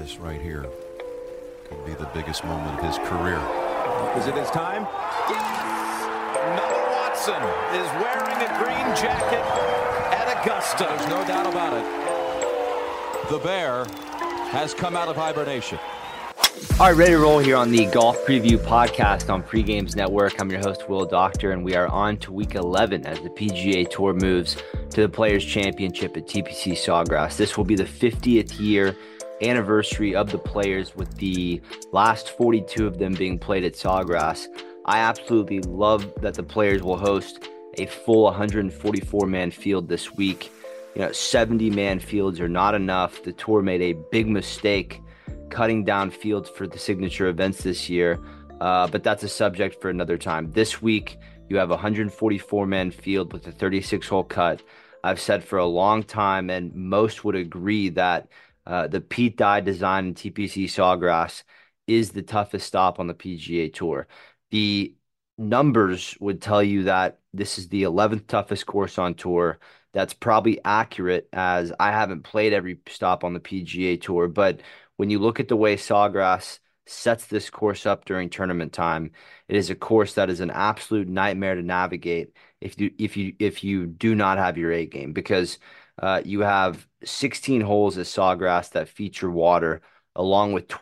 This right here could be the biggest moment of his career. Is it his time? Yes! Noah Watson is wearing a green jacket at Augusta. There's no doubt about it. The bear has come out of hibernation. All right, ready to roll here on the Golf Preview Podcast on Pregames Network. I'm your host, Will Doctor, and we are on to Week 11 as the PGA Tour moves to the Players' Championship at TPC Sawgrass. This will be the 50th year anniversary of the Players, with the last 42 of them being played at Sawgrass. I absolutely love that the Players will host a full 144-man field this week. 70-man fields are not enough. The Tour made a big mistake cutting down fields for the signature events this year, but that's a subject for another time. This week, you have a 144-man field with a 36-hole cut. I've said for a long time, and most would agree, that the Pete Dye design in TPC Sawgrass is the toughest stop on the PGA Tour. The numbers would tell you that this is the 11th toughest course on tour. That's probably accurate, as I haven't played every stop on the PGA Tour, but when you look at the way Sawgrass sets this course up during tournament time, it is a course that is an absolute nightmare to navigate if you do not have your A game, because you have 16 holes at Sawgrass that feature water, along with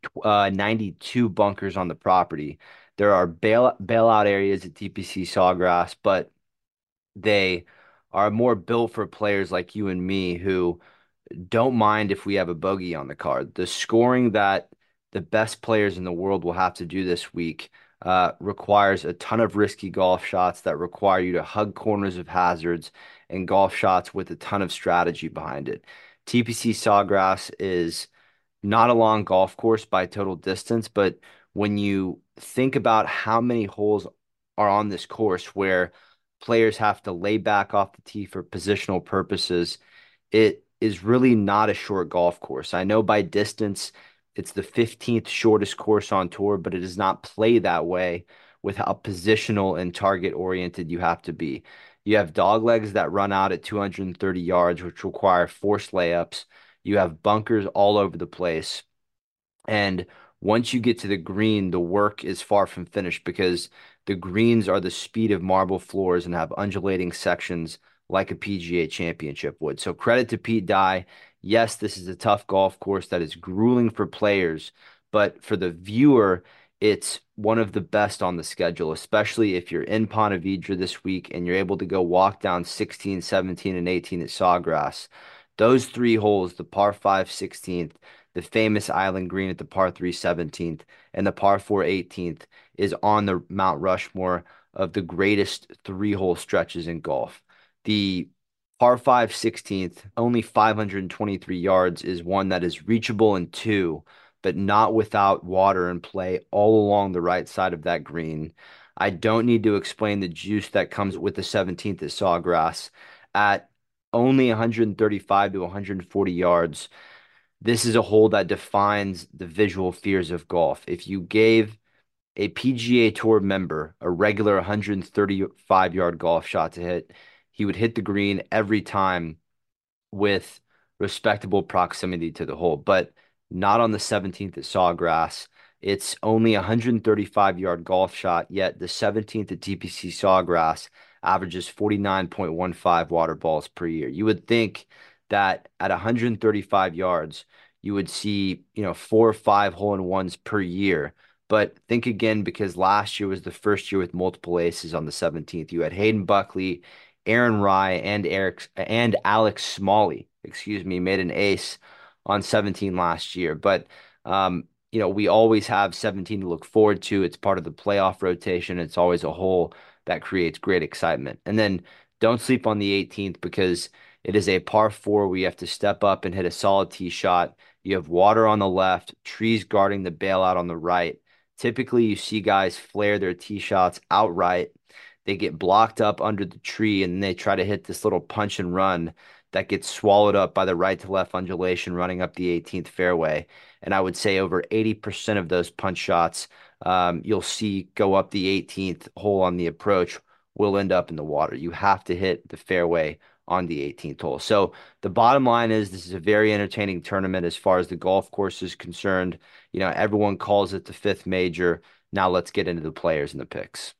92 bunkers on the property. There are bailout areas at TPC Sawgrass, but they are more built for players like you and me who don't mind if we have a bogey on the card. The scoring that the best players in the world will have to do this week requires a ton of risky golf shots that require you to hug corners of hazards, and golf shots with a ton of strategy behind it. TPC Sawgrass is not a long golf course by total distance, but when you think about how many holes are on this course where players have to lay back off the tee for positional purposes, it is really not a short golf course. I know by distance, it's the 15th shortest course on tour, but it does not play that way with how positional and target oriented you have to be. You have dog legs that run out at 230 yards, which require forced layups. You have bunkers all over the place. And once you get to the green, the work is far from finished, because the greens are the speed of marble floors and have undulating sections like a PGA Championship would. So credit to Pete Dye. Yes, this is a tough golf course that is grueling for players, but for the viewer, it's one of the best on the schedule, especially if you're in Ponte Vedra this week and you're able to go walk down 16, 17, and 18 at Sawgrass. Those three holes, the par 5 16th, the famous Island Green at the par 3 17th, and the par 4 18th, is on the Mount Rushmore of the greatest three-hole stretches in golf. The par 5 16th, only 523 yards, is one that is reachable in two, but not without water in play all along the right side of that green. I don't need to explain the juice that comes with the 17th at Sawgrass. At only 135 to 140 yards, this is a hole that defines the visual fears of golf. If you gave a PGA Tour member a regular 135-yard golf shot to hit, he would hit the green every time with respectable proximity to the hole, but not on the 17th at Sawgrass. It's only a 135-yard golf shot, yet the 17th at TPC Sawgrass averages 49.15 water balls per year. You would think that at 135 yards, you would see, 4 or 5 hole-in-ones per year. But think again, because last year was the first year with multiple aces on the 17th. You had Hayden Buckley, Aaron Rai, and Alex Smalley, made an ace on 17 last year. But we always have 17 to look forward to. It's part of the playoff rotation. It's always a hole that creates great excitement. And then don't sleep on the 18th, because it is a par 4 where you have to step up and hit a solid tee shot. You have water on the left, trees guarding the bailout on the right. Typically, you see guys flare their tee shots outright. They get blocked up under the tree, and they try to hit this little punch and run that gets swallowed up by the right to left undulation running up the 18th fairway. And I would say over 80% of those punch shots you'll see go up the 18th hole on the approach will end up in the water. You have to hit the fairway on the 18th hole. So the bottom line is this is a very entertaining tournament as far as the golf course is concerned. Everyone calls it the fifth major. Now let's get into the players and the picks.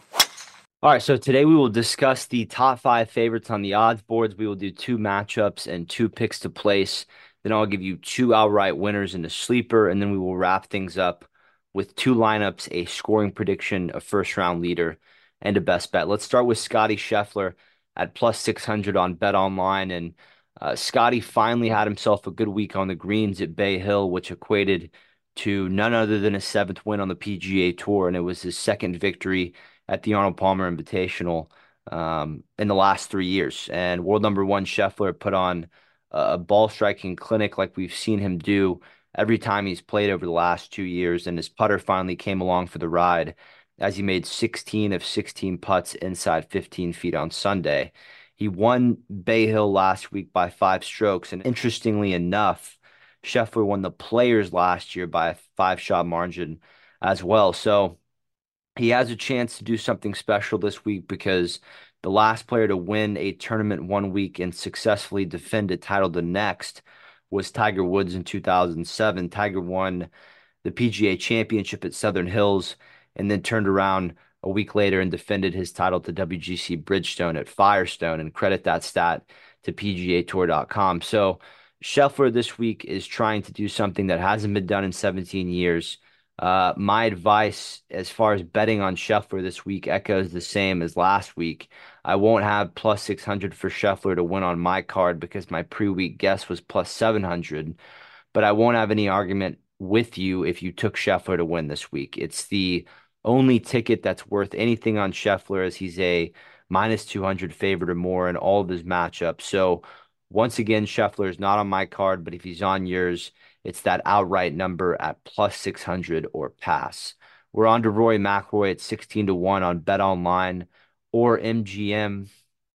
All right, so today we will discuss the top 5 favorites on the odds boards. We will do 2 matchups and 2 picks to place. Then I'll give you 2 outright winners and a sleeper, and then we will wrap things up with 2 lineups, a scoring prediction, a first-round leader, and a best bet. Let's start with Scottie Scheffler at plus 600 on BetOnline, and Scottie finally had himself a good week on the greens at Bay Hill, which equated to none other than a 7th win on the PGA Tour, and it was his 2nd victory at the Arnold Palmer Invitational in the last 3 years. And world number 1 Scheffler put on a ball striking clinic like we've seen him do every time he's played over the last 2 years. And his putter finally came along for the ride as he made 16 of 16 putts inside 15 feet on Sunday. He won Bay Hill last week by 5 strokes. And interestingly enough, Scheffler won the Players last year by a 5-shot margin as well. So he has a chance to do something special this week because the last player to win a tournament one week and successfully defend a title the next was Tiger Woods in 2007. Tiger won the PGA Championship at Southern Hills and then turned around a week later and defended his title to WGC Bridgestone at Firestone, and credit that stat to PGAtour.com. So Scheffler this week is trying to do something that hasn't been done in 17 years. My advice as far as betting on Scheffler this week echoes the same as last week. I won't have plus 600 for Scheffler to win on my card because my pre-week guess was plus 700, but I won't have any argument with you if you took Scheffler to win this week. It's the only ticket that's worth anything on Scheffler, as he's a minus 200 favorite or more in all of his matchups. So once again, Scheffler is not on my card, but if he's on yours, it's that outright number at plus 600 or pass. We're on to Rory McIlroy at 16-1 on BetOnline or MGM.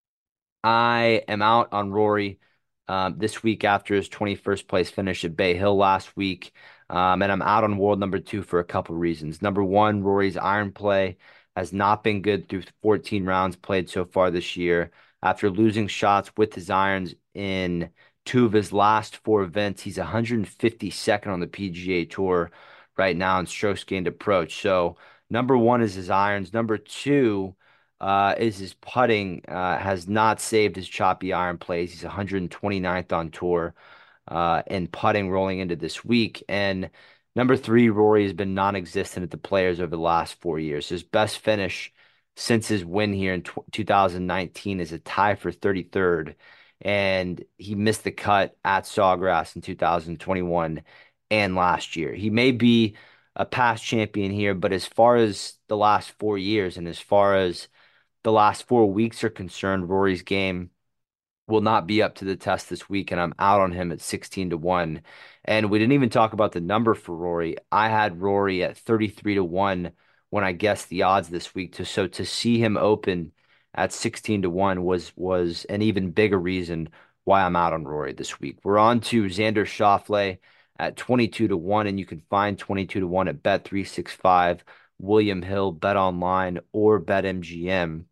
I am out on Rory this week after his 21st place finish at Bay Hill last week. And I'm out on world number 2 for a couple reasons. Number 1, Rory's iron play has not been good through 14 rounds played so far this year. After losing shots with his irons in 2 of his last 4 events, he's 152nd on the PGA Tour right now in strokes gained approach. So number 1 is his irons. Number 2 is his putting. Has not saved his choppy iron plays. He's 129th on tour in putting rolling into this week. And number 3, Rory has been non-existent at the Players over the last 4 years. His best finish since his win here in 2019 is a tie for 33rd. And he missed the cut at Sawgrass in 2021 and last year. He may be a past champion here, but as far as the last 4 years and as far as the last 4 weeks are concerned, Rory's game will not be up to the test this week, and I'm out on him at 16-1. And we didn't even talk about the number for Rory. I had Rory at 33-1 when I guessed the odds this week. So to see him open at 16-1 was an even bigger reason why I'm out on Rory this week. We're on to Xander Schauffele at 22-1, and you can find 22-1 at Bet365, William Hill, BetOnline, or BetMGM.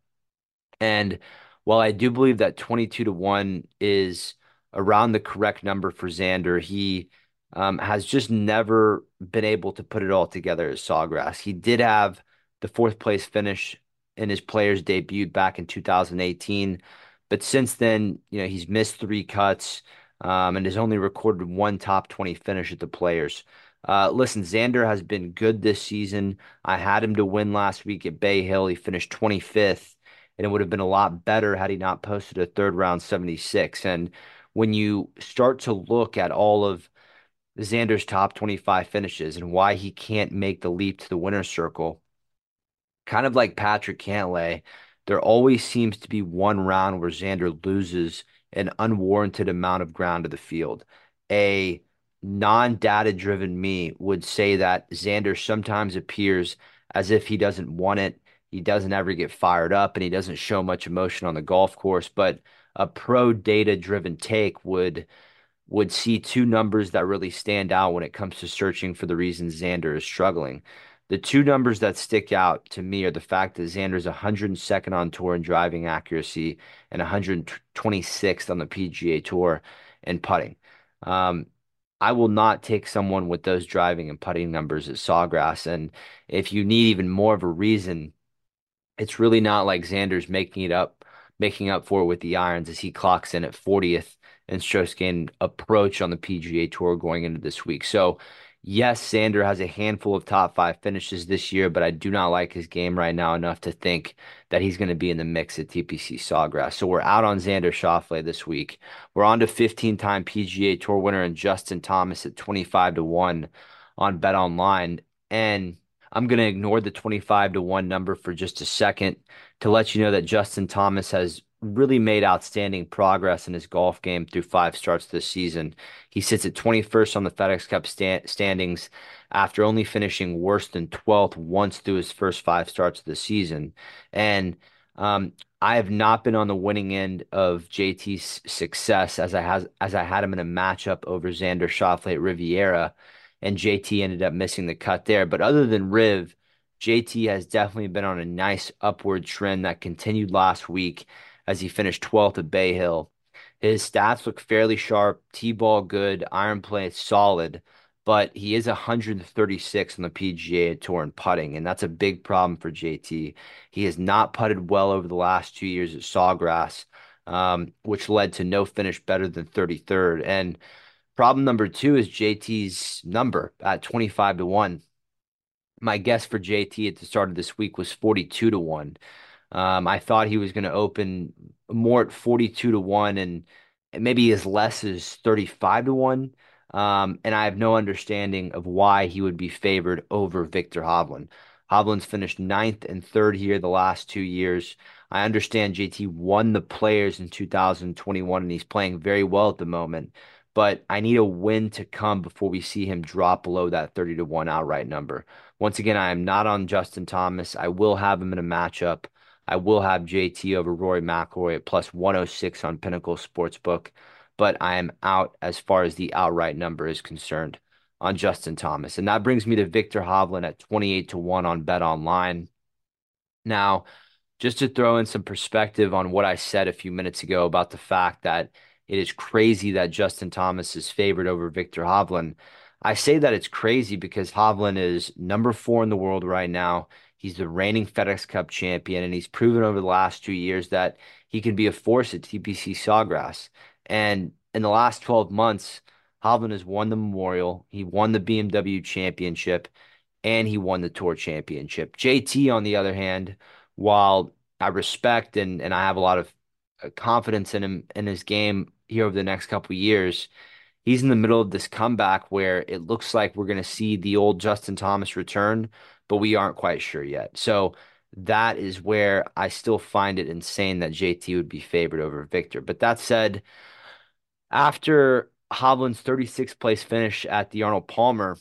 And while I do believe that 22-1 is around the correct number for Xander, he has just never been able to put it all together at Sawgrass. He did have the 4th place finish in his Players debut back in 2018, but since then, he's missed 3 cuts and has only recorded 1 top 20 finish at the Players. Listen, Xander has been good this season. I had him to win last week at Bay Hill. He finished 25th. And it would have been a lot better had he not posted a 3rd round 76. And when you start to look at all of Xander's top 25 finishes and why he can't make the leap to the winner's circle, kind of like Patrick Cantlay, there always seems to be one round where Xander loses an unwarranted amount of ground to the field. A non-data driven me would say that Xander sometimes appears as if he doesn't want it. He doesn't ever get fired up, and he doesn't show much emotion on the golf course. But a pro data-driven take would see 2 numbers that really stand out when it comes to searching for the reasons Xander is struggling. The two numbers that stick out to me are the fact that Xander's 102nd on tour in driving accuracy and 126th on the PGA Tour in putting. Um, I will not take someone with those driving and putting numbers at Sawgrass. And if you need even more of a reason, it's really not like Xander's making up for it with the irons as he clocks in at 40th in strokes gained approach on the PGA Tour going into this week. So, yes, Xander has a handful of top five finishes this year, but I do not like his game right now enough to think that he's going to be in the mix at TPC Sawgrass. So we're out on Xander Schauffele this week. We're on to 15-time PGA Tour winner and Justin Thomas at 25-1 on Bet Online. And I'm going to ignore the 25-1 number for just a second to let you know that Justin Thomas has really made outstanding progress in his golf game through five starts this season. He sits at 21st on the FedEx Cup standings after only finishing worse than 12th once through his first five starts of the season. And I have not been on the winning end of JT's success as I had him in a matchup over Xander Schauffele at Riviera, and JT ended up missing the cut there. But other than Riv, JT has definitely been on a nice upward trend that continued last week as he finished 12th at Bay Hill. His stats look fairly sharp, T-ball good, iron play solid, but he is 136 on the PGA Tour in putting, and that's a big problem for JT. He has not putted well over the last 2 years at Sawgrass, which led to no finish better than 33rd. And problem number two is JT's number at 25-1. My guess for JT at the start of this week was 42-1. I thought he was going to open more at 42-1 and maybe as less as 35-1. And I have no understanding of why he would be favored over Viktor Hovland. Hovland's finished ninth and third here the last 2 years. I understand JT won the Players in 2021 and he's playing very well at the moment, but I need a win to come before we see him drop below that 30-1 outright number. Once again, I am not on Justin Thomas. I will have him in a matchup. I will have JT over Rory McIlroy at plus 106 on Pinnacle Sportsbook, but I am out as far as the outright number is concerned on Justin Thomas. And that brings me to Viktor Hovland at 28-1 on Bet Online. Now, just to throw in some perspective on what I said a few minutes ago about the fact that it is crazy that Justin Thomas is favored over Viktor Hovland. I say that it's crazy because Hovland is number 4 in the world right now. He's the reigning FedEx Cup champion, and he's proven over the last 2 years that he can be a force at TPC Sawgrass. And in the last 12 months, Hovland has won the Memorial, he won the BMW Championship, and he won the Tour Championship. JT, on the other hand, while I respect and I have a lot of confidence in him in his game here over the next couple of years, he's in the middle of this comeback where it looks like we're going to see the old Justin Thomas return, but we aren't quite sure yet. So that is where I still find it insane that JT would be favored over Viktor. But that said, after Hovland's 36th place finish at the Arnold Palmer,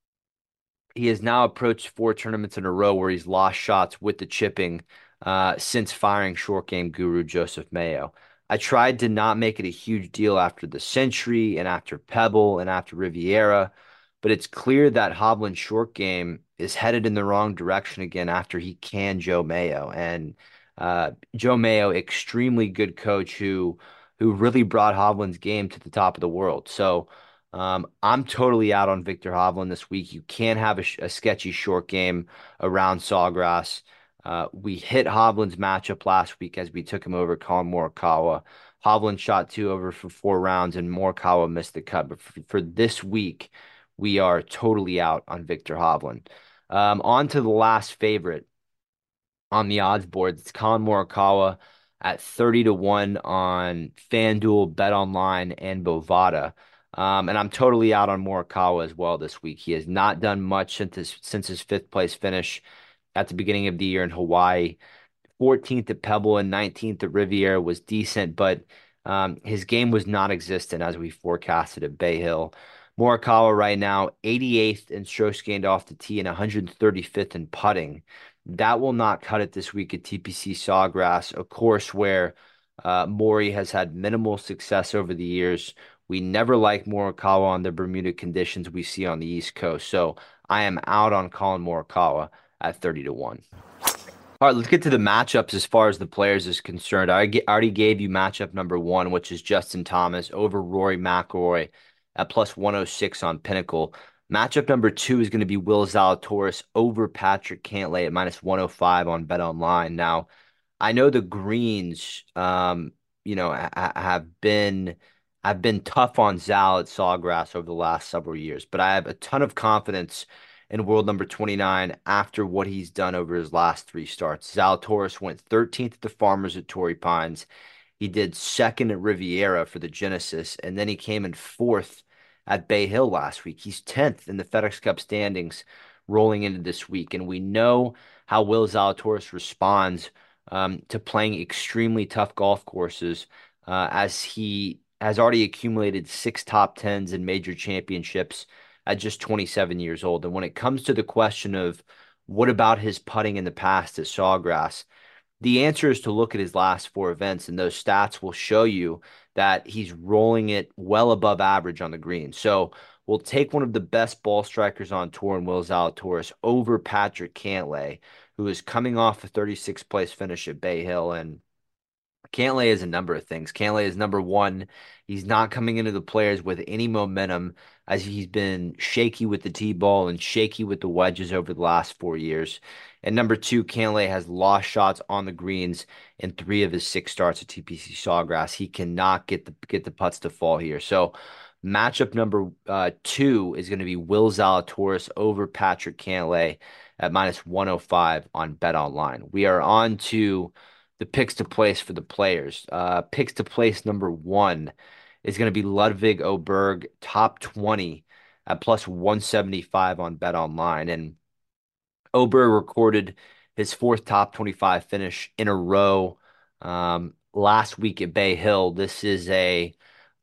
he has now approached 4 tournaments in a row where he's lost shots with the chipping since firing short game guru Joseph Mayo. I tried to not make it a huge deal after the Century and after Pebble and after Riviera, but it's clear that Hovland's short game is headed in the wrong direction again after he canned Joe Mayo. And Joe Mayo, extremely good coach who really brought Hovland's game to the top of the world. So I'm totally out on Viktor Hovland this week. You can't have a sketchy short game around Sawgrass. We hit Hovland's matchup last week as we took him over Collin Morikawa. Hovland shot 2 over for 4 rounds, and Morikawa missed the cut. But for this week, we are totally out on Viktor Hovland. On to the last favorite on the odds board. It's Collin Morikawa at 30-1 on FanDuel, Bet Online, and Bovada. And I'm totally out on Morikawa as well this week. He has not done much since his 5th place finish at the beginning of the year in Hawaii. 14th at Pebble and 19th at Riviera was decent, but his game was non-existent as we forecasted at Bay Hill. Morikawa right now, 88th in strokes gained off the tee and 135th in putting. That will not cut it this week at TPC Sawgrass, a course where Maury has had minimal success over the years We never like Morikawa on the Bermuda conditions we see on the East Coast. So I am out on Colin Morikawa at 30-1. All right, let's get to the matchups as far as the players is concerned. I already gave you matchup number one, which is Justin Thomas over Rory McIlroy at plus 106 on Pinnacle. Matchup number two is going to be Will Zalatoris over Patrick Cantlay at minus 105 on BetOnline. Now, I know the greens, have been tough on Zal at Sawgrass over the last several years, but I have a ton of confidence in world number 29 after what he's done over his last three starts. Zalatoris went 13th at the Farmers at Torrey Pines. He did second at Riviera for the Genesis, and then he came in fourth at Bay Hill last week. He's 10th in the FedEx Cup standings rolling into this week, and we know how Will Zalatoris responds to playing extremely tough golf courses, as he has already accumulated 6 top tens in major championships at just 27 years old. And when it comes to the question of what about his putting in the past at Sawgrass, the answer is to look at his last 4 events, and those stats will show you that he's rolling it well above average on the green. So we'll take one of the best ball strikers on tour in Will Zalatoris over Patrick Cantlay, who is coming off a 36th place finish at Bay Hill. And Cantlay is a number of things. Cantlay is number one. He's not coming into the players with any momentum, as he's been shaky with the tee ball and shaky with the wedges over the last 4 years. And number two, Cantlay has lost shots on the greens in 3 of his 6 starts at TPC Sawgrass. He cannot get the putts to fall here. So matchup number 2 is going to be Will Zalatoris over Patrick Cantlay at minus 105 on BetOnline. We are on to the picks to place for the players. Picks to place number 1 is going to be Ludvig Åberg, top 20 at plus 175 on BetOnline. And Åberg recorded his 4th top 25 finish in a row last week at Bay Hill. This is a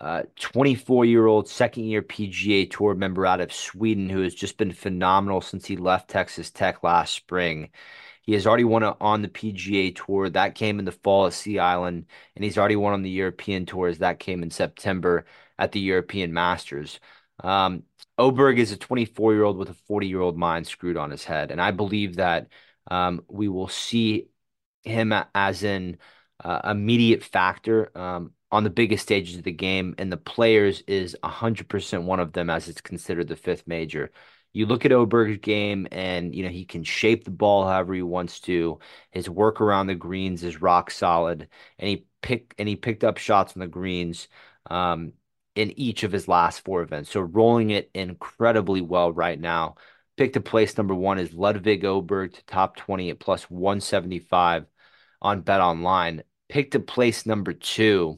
24-year-old second-year PGA Tour member out of Sweden who has just been phenomenal since he left Texas Tech last spring. He has already won on the PGA Tour. That came in the fall at Sea Island, and he's already won on the European Tours. That came in September at the European Masters. Åberg is a 24-year-old with a 40-year-old mind screwed on his head, and I believe that we will see him as an immediate factor on the biggest stages of the game, and the players is 100% one of them, as it's considered the 5th major. You look at Åberg's game, and he can shape the ball however he wants to. His work around the greens is rock solid, and he picked up shots on the greens in each of his last 4 events. So rolling it incredibly well right now. Pick to place number 1 is Ludvig Åberg to top 20 at plus 175 on BetOnline. Pick to place number 2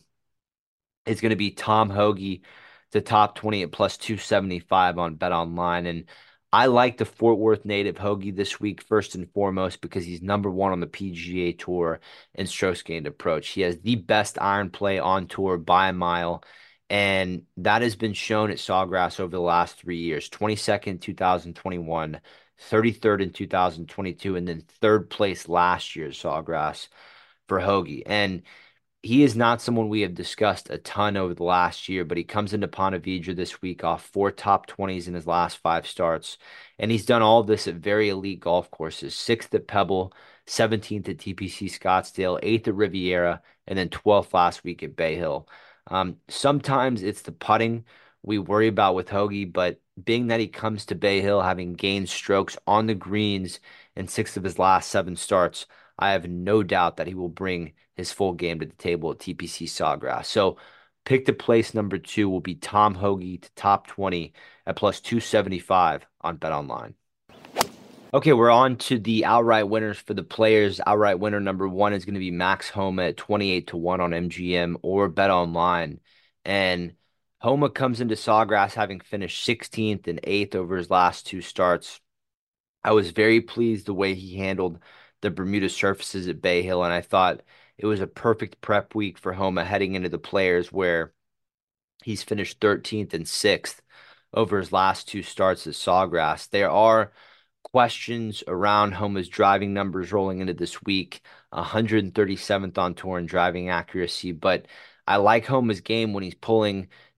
is going to be Tom Hoge to top 20 at plus 275 on BetOnline. And I like the Fort Worth native Hoge this week, first and foremost, because he's number 1 on the PGA Tour in strokes gained approach. He has the best iron play on tour by a mile, and that has been shown at Sawgrass over the last 3 years. 22nd in 2021, 33rd in 2022, and then 3rd place last year at Sawgrass for Hoge. And he is not someone we have discussed a ton over the last year, but he comes into Ponte Vedra this week off 4 top 20s in his last 5 starts. And he's done all of this at very elite golf courses: 6th at Pebble, 17th at TPC Scottsdale, 8th at Riviera, and then 12th last week at Bay Hill. Sometimes it's the putting we worry about with Hoge, but being that he comes to Bay Hill having gained strokes on the greens in 6 of his last 7 starts, I have no doubt that he will bring his full game to the table at TPC Sawgrass. So pick to place number 2 will be Tom Hoge to top 20 at plus 275 on BetOnline. Okay, we're on to the outright winners for the players. Outright winner number 1 is going to be Max Homa at 28-1 on MGM or BetOnline. And Homa comes into Sawgrass having finished 16th and 8th over his last 2 starts. I was very pleased the way he handled the Bermuda surfaces at Bay Hill, and I thought it was a perfect prep week for Homa heading into the players, where he's finished 13th and 6th over his last 2 starts at Sawgrass. There are questions around Homa's driving numbers rolling into this week, 137th on tour in driving accuracy, but I like Homa's game when he's pulling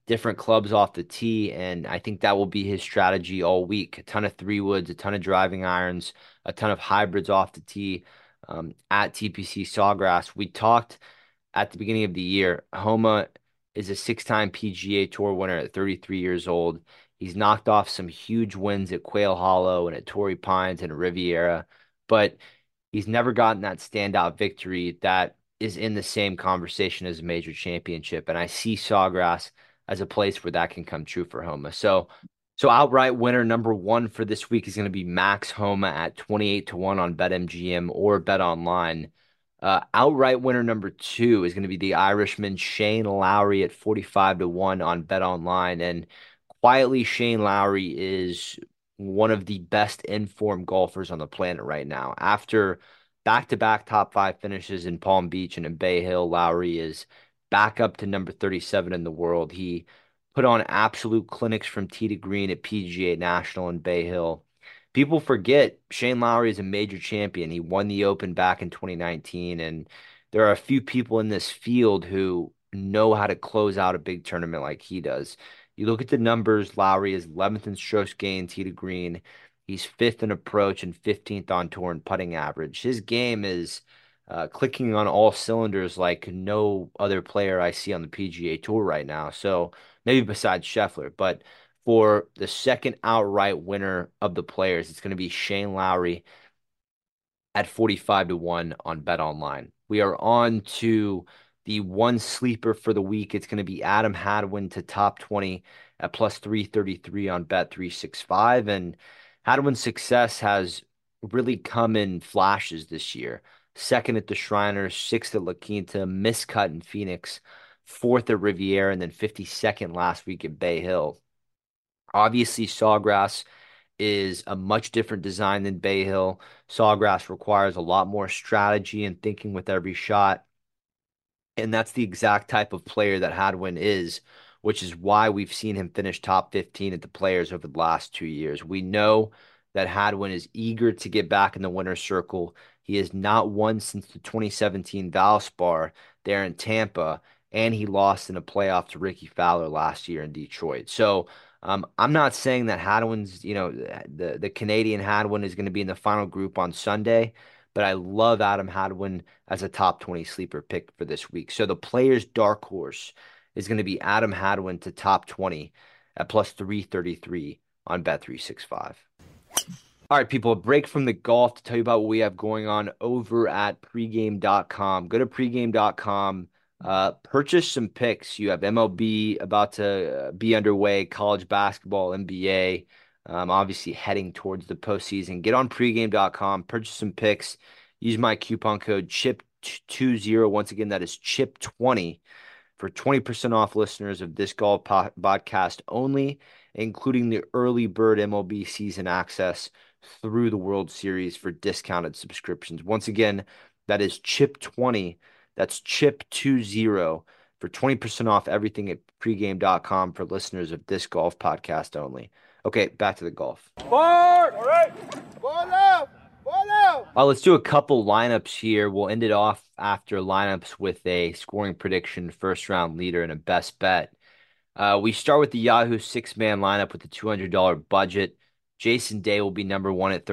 different clubs off the tee, and I think that will be his strategy all week. A ton of 3-woods, a ton of driving irons, a ton of hybrids off the tee at TPC Sawgrass. We talked at the beginning of the year. Homa is a 6-time PGA Tour winner at 33 years old. He's knocked off some huge wins at Quail Hollow and at Torrey Pines and Riviera, but he's never gotten that standout victory that is in the same conversation as a major championship. And I see Sawgrass as a place where that can come true for Homa. So outright winner number one for this week is going to be Max Homa at 28-1 on BetMGM or BetOnline. Outright winner number two is going to be the Irishman Shane Lowry at 45-1 on BetOnline. And quietly, Shane Lowry is one of the best informed golfers on the planet right now. After back-to-back top five finishes in Palm Beach and in Bay Hill, Lowry is back up to number 37 in the world. He put on absolute clinics from tee to green at PGA National in Bay Hill. People forget Shane Lowry is a major champion. He won the Open back in 2019, and there are a few people in this field who know how to close out a big tournament like he does. You look at the numbers, Lowry is 11th in strokes gained tee to green. He's 5th in approach and 15th on tour in putting average. His game is clicking on all cylinders like no other player I see on the PGA Tour right now. So maybe besides Scheffler, but for the second outright winner of the players, it's going to be Shane Lowry at 45-1 on BetOnline. We are on to the one sleeper for the week. It's going to be Adam Hadwin to top 20 at plus 333 on Bet365. And Hadwin's success has really come in flashes this year. Second at the Shriners, sixth at La Quinta, miscut in Phoenix, fourth at Riviera, and then 52nd last week at Bay Hill. Obviously, Sawgrass is a much different design than Bay Hill. Sawgrass requires a lot more strategy and thinking with every shot. And that's the exact type of player that Hadwin is, which is why we've seen him finish top 15 at the Players over the last 2 years. We know that Hadwin is eager to get back in the winner's circle. He has not won since the 2017 Valspar there in Tampa, and he lost in a playoff to Ricky Fowler last year in Detroit. So I'm not saying that Hadwin's, the Canadian Hadwin is going to be in the final group on Sunday, but I love Adam Hadwin as a top 20 sleeper pick for this week. So the player's dark horse is going to be Adam Hadwin to top 20 at plus 333 on Bet365. All right, people, a break from the golf to tell you about what we have going on over at pregame.com. Go to pregame.com. Purchase some picks. You have MLB about to be underway, college basketball, NBA, obviously heading towards the postseason. Get on pregame.com, purchase some picks, use my coupon code CHIP20. Once again, that is CHIP20 for 20% off listeners of this golf podcast only, including the early bird MLB season access through the World Series for discounted subscriptions. Once again, that is CHIP20. That's CHIP20 for 20% off everything at pregame.com for listeners of this golf podcast only. Okay, back to the golf. All right. Ball out. Let's do a couple lineups here. We'll end it off after lineups with a scoring prediction, first round leader, and a best bet. We start with the Yahoo six-man lineup with a $200 budget. Jason Day will be number one at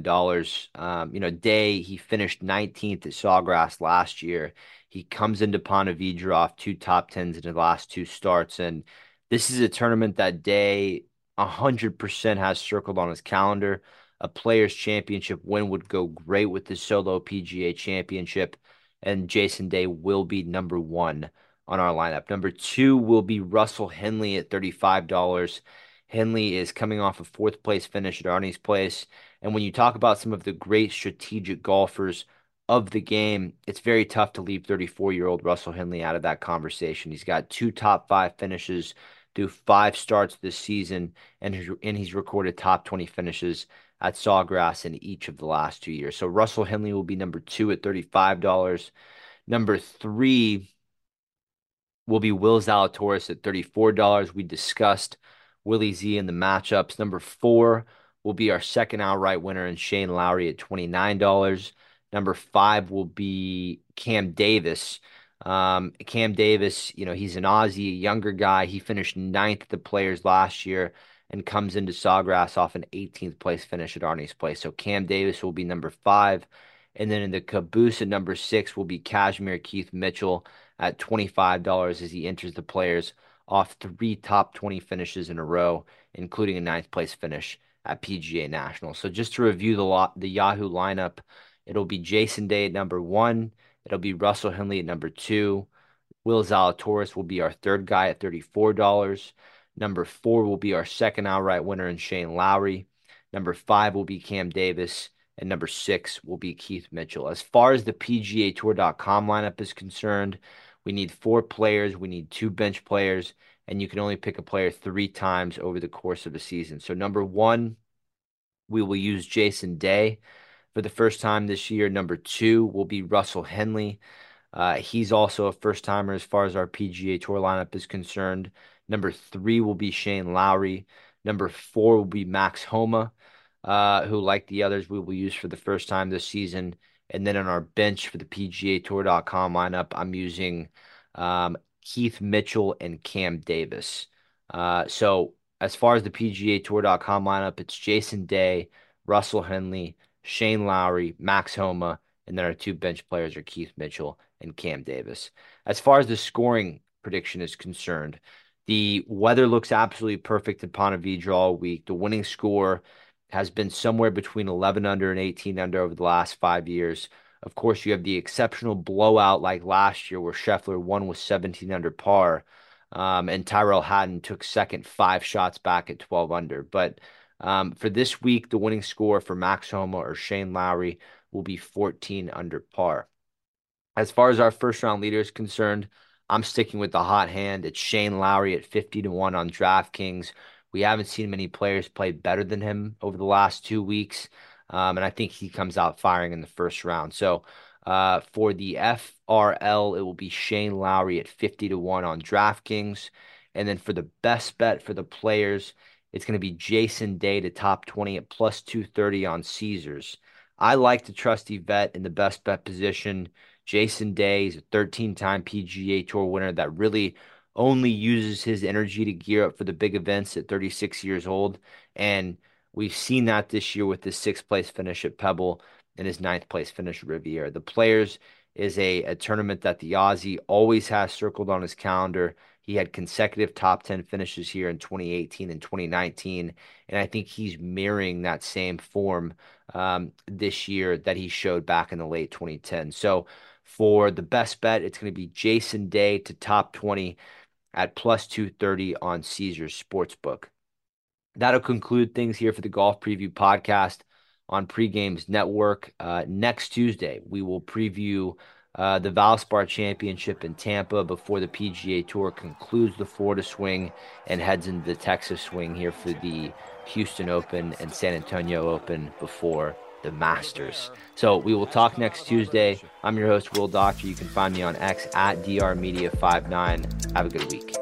$39. Day, he finished 19th at Sawgrass last year. He comes into Ponte Vedra off two top tens in the last two starts. And this is a tournament that Day 100% has circled on his calendar. A Players Championship win would go great with the solo PGA Championship. And Jason Day will be number one on our lineup. Number two will be Russell Henley at $35. Henley is coming off a fourth place finish at Arnie's Place. And when you talk about some of the great strategic golfers of the game, it's very tough to leave 34-year-old Russell Henley out of that conversation. He's got two top five finishes through five starts this season, and he's recorded top 20 finishes at Sawgrass in each of the last 2 years. So Russell Henley will be number two at $35. Number three will be Will Zalatoris at $34. We discussed Willie Z in the matchups. Number four will be our second outright winner in Shane Lowry at $29. Number five will be Cam Davis. Cam Davis, he's an Aussie, a younger guy. He finished 9th at the Players last year and comes into Sawgrass off an 18th place finish at Arnie's Place. So Cam Davis will be number 5. And then in the caboose at number 6 will be Cashmere Keith Mitchell at $25 as he enters the Players off 3 top 20 finishes in a row, including a 9th place finish at PGA National. So just to review the Yahoo lineup, it'll be Jason Day at number 1. It'll be Russell Henley at number 2. Will Zalatoris will be our 3rd guy at $34. Number 4 will be our 2nd outright winner in Shane Lowry. Number 5 will be Cam Davis. And number 6 will be Keith Mitchell. As far as the PGA Tour.com lineup is concerned, we need 4 players. We need 2 bench players. And you can only pick a player 3 times over the course of a season. So number 1, we will use Jason Day for the first time this year. Number 2 will be Russell Henley. He's also a first-timer as far as our PGA Tour lineup is concerned. Number 3 will be Shane Lowry. Number 4 will be Max Homa, who, like the others, we will use for the first time this season. And then on our bench for the PGA Tour.com lineup, I'm using Keith Mitchell and Cam Davis. So as far as the PGA Tour.com lineup, it's Jason Day, Russell Henley, Shane Lowry, Max Homa, and then our 2 bench players are Keith Mitchell and Cam Davis. As far as the scoring prediction is concerned, the weather looks absolutely perfect in Ponte Vedra all week. The winning score has been somewhere between 11 under and 18 under over the last 5 years. Of course, you have the exceptional blowout like last year where Scheffler won with 17 under par, and Tyrell Hatton took second 5 shots back at 12 under. But for this week, the winning score for Max Homa or Shane Lowry will be 14 under par. As far as our first-round leader is concerned, I'm sticking with the hot hand. It's Shane Lowry at 50-1 on DraftKings. We haven't seen many players play better than him over the last 2 weeks, and I think he comes out firing in the first round. So for the FRL, it will be Shane Lowry at 50-1 on DraftKings. And then for the best bet for the players, it's going to be Jason Day to top 20 at plus 230 on Caesars. I like the trusty vet in the best bet position. Jason Day is a 13-time PGA Tour winner that really only uses his energy to gear up for the big events at 36 years old. And we've seen that this year with his 6th place finish at Pebble and his 9th place finish at Riviera. The Players is a tournament that the Aussie always has circled on his calendar. He had consecutive top 10 finishes here in 2018 and 2019. And I think he's mirroring that same form this year that he showed back in the late 2010s. So for the best bet, it's going to be Jason Day to top 20 at plus 230 on Caesars Sportsbook. That'll conclude things here for the Golf Preview Podcast on Pregames Network. Next Tuesday, we will preview the Valspar Championship in Tampa before the PGA Tour concludes the Florida swing and heads into the Texas swing here for the Houston Open and San Antonio Open before the Masters. So we will talk next Tuesday. I'm your host, Will Doctor. You can find me on X at drmedia59. Have a good week.